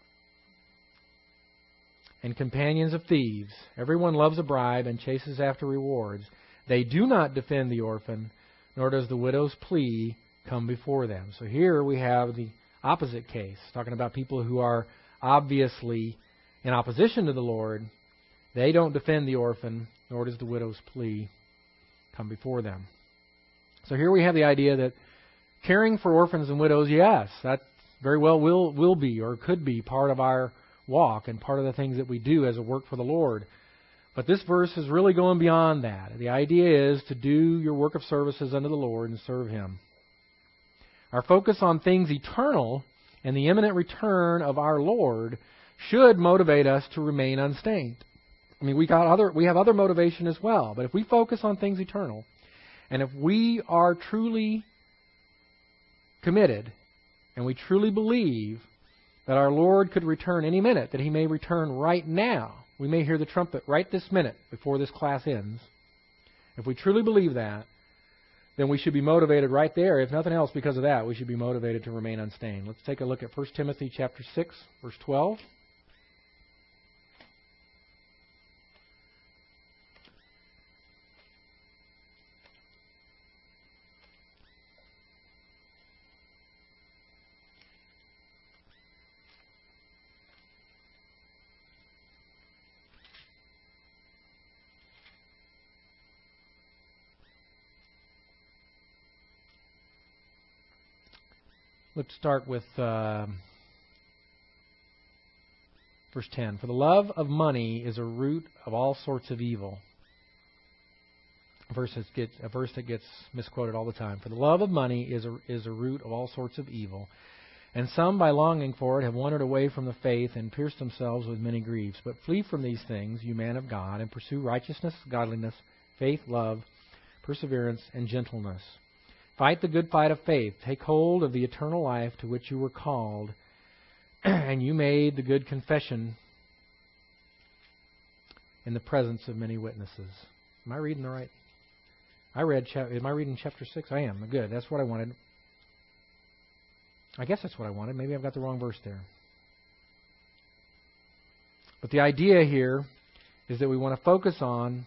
and companions of thieves. Everyone loves a bribe and chases after rewards. They do not defend the orphan, nor does the widow's plea come before them. So here we have the opposite case, talking about people who are obviously in opposition to the Lord. They don't defend the orphan, nor does the widow's plea come before them. So here we have the idea that caring for orphans and widows, yes, that very well will be or could be part of our walk and part of the things that we do as a work for the Lord. But this verse is really going beyond that. The idea is to do your work of services unto the Lord and serve Him. Our focus on things eternal and the imminent return of our Lord should motivate us to remain unstained. I mean, we have other motivation as well, but if we focus on things eternal, and if we are truly committed, and we truly believe that our Lord could return any minute, that He may return right now, we may hear the trumpet right this minute before this class ends. If we truly believe that, then we should be motivated right there. If nothing else, because of that, we should be motivated to remain unstained. Let's take a look at 1 Timothy chapter 6, verse 12. Let's start with verse 10. For the love of money is a root of all sorts of evil. A verse that gets misquoted all the time. For the love of money is a root of all sorts of evil. And some, by longing for it, have wandered away from the faith and pierced themselves with many griefs. But flee from these things, you man of God, and pursue righteousness, godliness, faith, love, perseverance, and gentleness. Fight the good fight of faith. Take hold of the eternal life to which you were called, and you made the good confession in the presence of many witnesses. Am I reading the right? Am I reading chapter 6? I am. Good. That's what I wanted. I guess that's what I wanted. Maybe I've got the wrong verse there. But the idea here is that we want to focus on...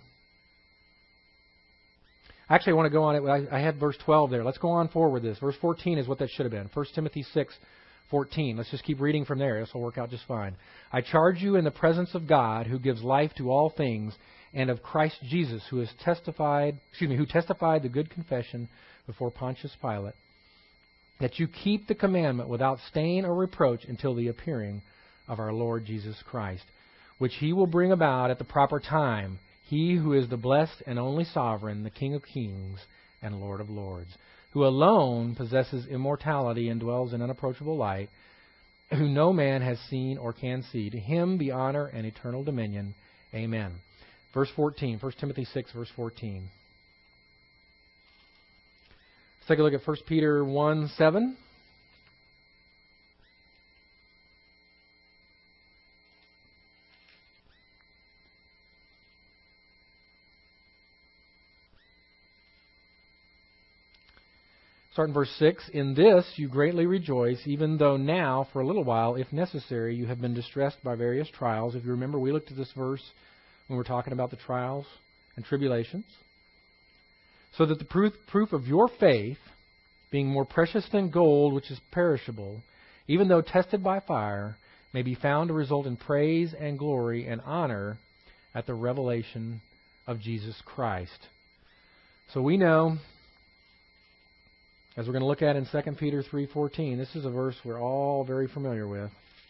Actually, I want to go on it. I had verse 12 there. Let's go on forward with this. Verse 14 is what that should have been. 1 Timothy 6:14. Let's just keep reading from there. This will work out just fine. I charge you in the presence of God, who gives life to all things, and of Christ Jesus, who testified the good confession before Pontius Pilate, that you keep the commandment without stain or reproach until the appearing of our Lord Jesus Christ, which He will bring about at the proper time. He who is the blessed and only sovereign, the King of kings and Lord of lords, who alone possesses immortality and dwells in unapproachable light, who no man has seen or can see. To Him be honor and eternal dominion. Amen. Verse 14, 1 Timothy 6, verse 14. Let's take a look at 1 Peter 1:7. Start in verse 6. In this you greatly rejoice, even though now, for a little while, if necessary, you have been distressed by various trials. If you remember, we looked at this verse when we were talking about the trials and tribulations. So that the proof of your faith, being more precious than gold, which is perishable, even though tested by fire, may be found to result in praise and glory and honor at the revelation of Jesus Christ. So we know, as we're going to look at in 2 Peter 3:14, this is a verse we're all very familiar with.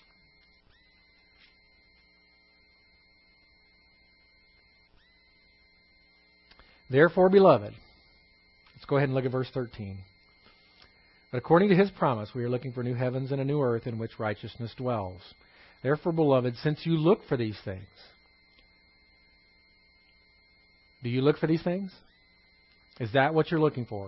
Therefore, beloved, let's go ahead and look at verse 13. But according to His promise, we are looking for new heavens and a new earth in which righteousness dwells. Therefore, beloved, since you look for these things, do you look for these things? Is that what you're looking for?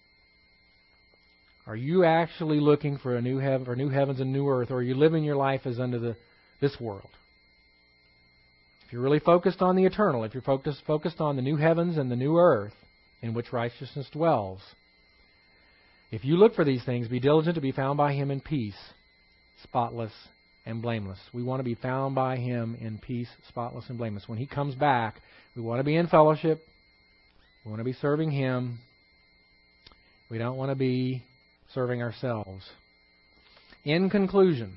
Are you actually looking for a new heaven or new heavens and new earth, or are you living your life as under this world? If you're really focused on the eternal, if you're focused on the new heavens and the new earth in which righteousness dwells, if you look for these things, be diligent to be found by Him in peace, spotless and blameless. We want to be found by Him in peace, spotless and blameless. When He comes back, we want to be in fellowship. We want to be serving Him. We don't want to be serving ourselves. In conclusion,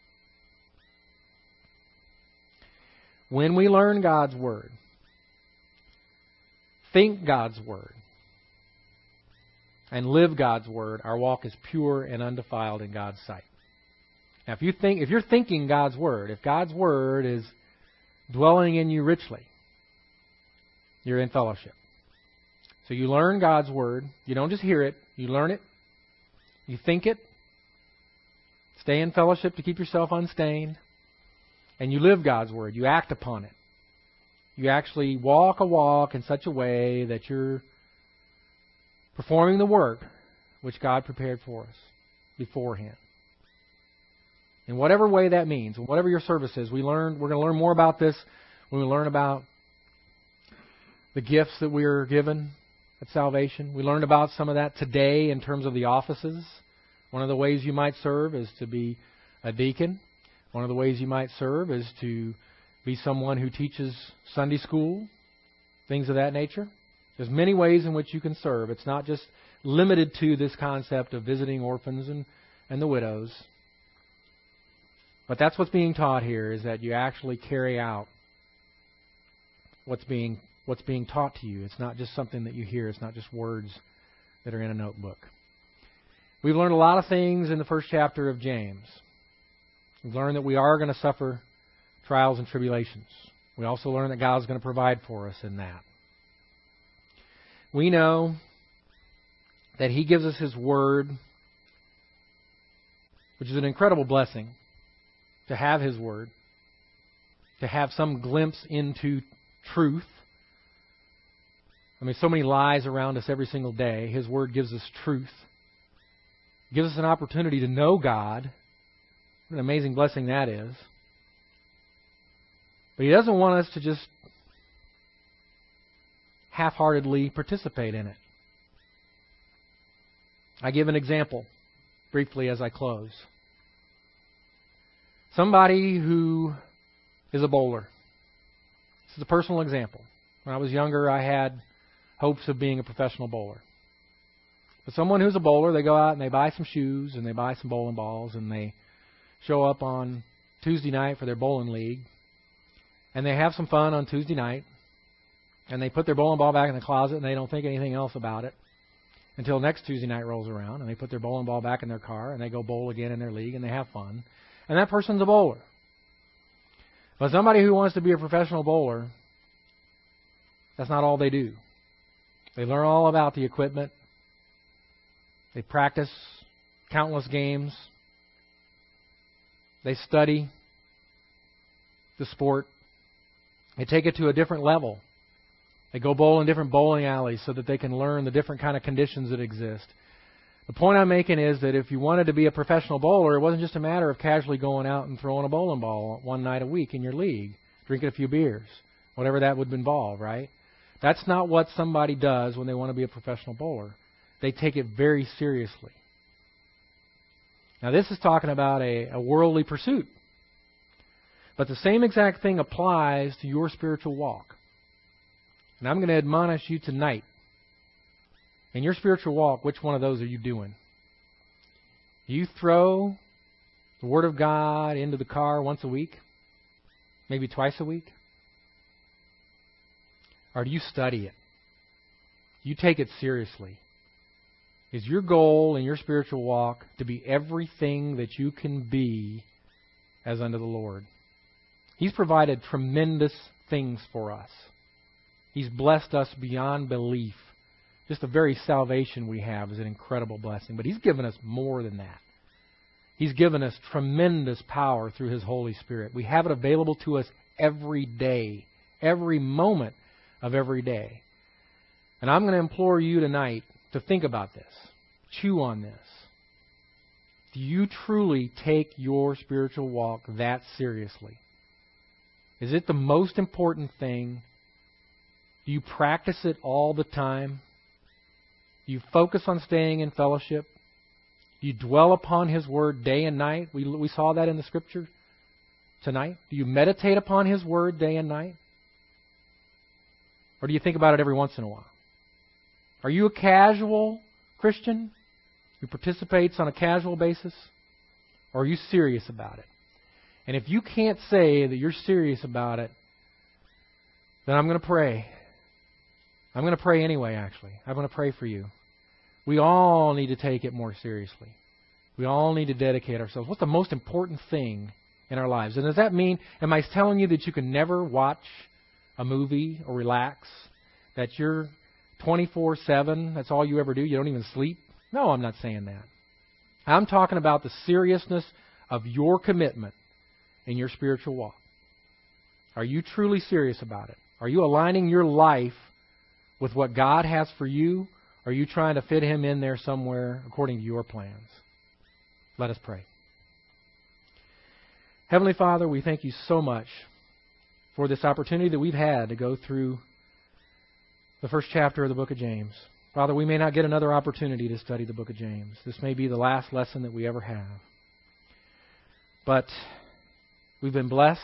when we learn God's Word, think God's Word, and live God's Word, our walk is pure and undefiled in God's sight. Now, if you're thinking God's Word, if God's Word is dwelling in you richly, you're in fellowship. So you learn God's Word. You don't just hear it. You learn it. You think it. Stay in fellowship to keep yourself unstained. And you live God's Word. You act upon it. You actually walk a walk in such a way that you're performing the work which God prepared for us beforehand. In whatever way that means, and whatever your service is, we're going to learn more about this when we learn about the gifts that we are given at salvation. We learned about some of that today in terms of the offices. One of the ways you might serve is to be a deacon. One of the ways you might serve is to be someone who teaches Sunday school, things of that nature. There's many ways in which you can serve. It's not just limited to this concept of visiting orphans and the widows. But that's what's being taught here, is that you actually carry out what's being taught to you. It's not just something that you hear. It's not just words that are in a notebook. We've learned a lot of things in the first chapter of James. We've learned that we are going to suffer trials and tribulations. We also learned that God's going to provide for us in that. We know that He gives us His Word, which is an incredible blessing, to have His Word, to have some glimpse into truth. I mean, so many lies around us every single day. His Word gives us truth. It gives us an opportunity to know God. What an amazing blessing that is. But He doesn't want us to just half-heartedly participate in it. I give an example briefly as I close. Somebody who is a bowler. This is a personal example. When I was younger, I had hopes of being a professional bowler. But someone who's a bowler, they go out and they buy some shoes and they buy some bowling balls and they show up on Tuesday night for their bowling league. And they have some fun on Tuesday night. And they put their bowling ball back in the closet and they don't think anything else about it until next Tuesday night rolls around. And they put their bowling ball back in their car and they go bowl again in their league and they have fun. And that person's a bowler. But somebody who wants to be a professional bowler, that's not all they do. They learn all about the equipment. They practice countless games. They study the sport. They take it to a different level. They go bowl in different bowling alleys so that they can learn the different kind of conditions that exist. The point I'm making is that if you wanted to be a professional bowler, it wasn't just a matter of casually going out and throwing a bowling ball one night a week in your league, drinking a few beers, whatever that would involve, right? That's not what somebody does when they want to be a professional bowler. They take it very seriously. Now, this is talking about a worldly pursuit. But the same exact thing applies to your spiritual walk. And I'm going to admonish you tonight. In your spiritual walk, which one of those are you doing? Do you throw the Word of God into the car once a week? Maybe twice a week? Or do you study it? Do you take it seriously? Is your goal in your spiritual walk to be everything that you can be as unto the Lord? He's provided tremendous things for us. He's blessed us beyond belief. Just the very salvation we have is an incredible blessing. But He's given us more than that. He's given us tremendous power through His Holy Spirit. We have it available to us every day, every moment of every day. And I'm going to implore you tonight to think about this. Chew on this. Do you truly take your spiritual walk that seriously? Is it the most important thing? Do you practice it all the time? Do you focus on staying in fellowship? Do you dwell upon His Word day and night? We saw that in the Scripture tonight. Do you meditate upon His Word day and night? Or do you think about it every once in a while? Are you a casual Christian who participates on a casual basis? Or are you serious about it? And if you can't say that you're serious about it, then I'm going to pray. I'm going to pray anyway, actually. I'm going to pray for you. We all need to take it more seriously. We all need to dedicate ourselves. What's the most important thing in our lives? And does that mean, am I telling you that you can never watch a movie or relax? That you're 24/7, that's all you ever do? You don't even sleep? No, I'm not saying that. I'm talking about the seriousness of your commitment in your spiritual walk. Are you truly serious about it? Are you aligning your life with what God has for you? Or are you trying to fit Him in there somewhere according to your plans? Let us pray. Heavenly Father, we thank You so much for this opportunity that we've had to go through the first chapter of the book of James. Father, we may not get another opportunity to study the book of James. This may be the last lesson that we ever have. But we've been blessed.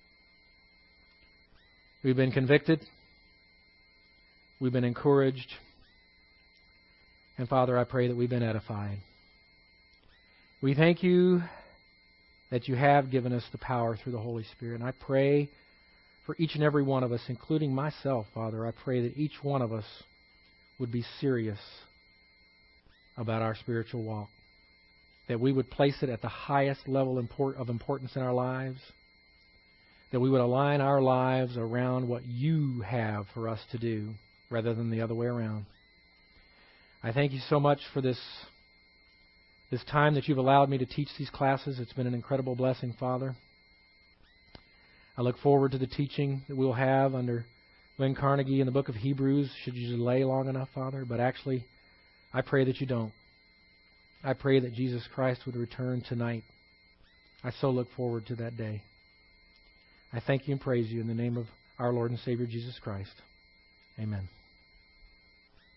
We've been convicted. We've been encouraged. And Father, I pray that we've been edified. We thank You that You have given us the power through the Holy Spirit. And I pray for each and every one of us, including myself, Father. I pray that each one of us would be serious about our spiritual walk. That we would place it at the highest level of importance in our lives. That we would align our lives around what You have for us to do rather than the other way around. I thank You so much for this time that You've allowed me to teach these classes. It's been an incredible blessing, Father. I look forward to the teaching that we'll have under Lynn Carnegie in the book of Hebrews, should you delay long enough, Father. But actually, I pray that you don't. I pray that Jesus Christ would return tonight. I so look forward to that day. I thank You and praise You in the name of our Lord and Savior Jesus Christ. Amen.